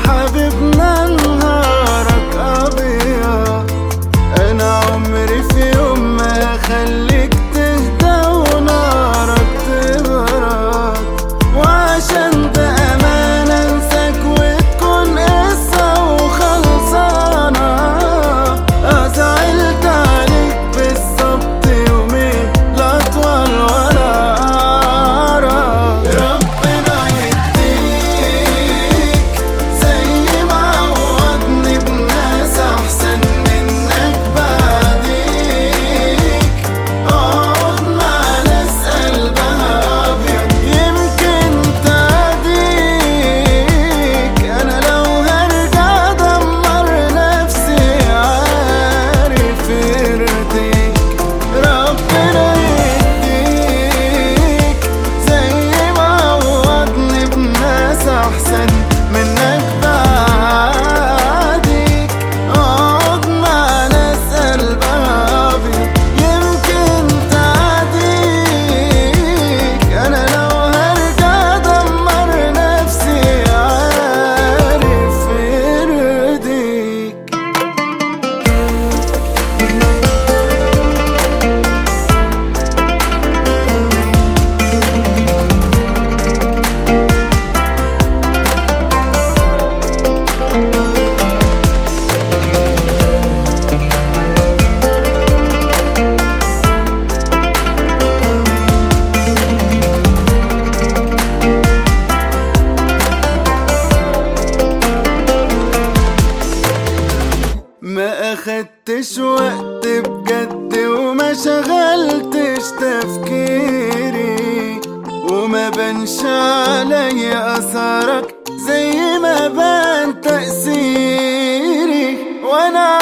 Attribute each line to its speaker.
Speaker 1: حبيبنا نهارك أبيض. أنا عمري في يوم ما أخليك تهدى ونارك تبرد، وعشان ده أمانة أنساك وتكون قصة وخلصانة. زعلت عليك بالظبط يومين، لا أطول ولا أقرب. ربنا يديك زي ما عوضني بناس أحسن منك بعديك. اقعد مع ناس قلبها أبيض يمكن تهديك. أنا لو هرجع أدمر نفسي عارف يرضيك. ربنا يديك زي ما عوضني بناس أحسن منك بعديك. اقعد مع ناس قلبها أبيض يمكن تعديك. أنا لو هرجع أدمر نفسي عارف يرضيك. ما أخدتش وقت بجد وما شغلتش تفكيري، وما بانش علي أثرك زي ما بان تأثيري. وأنا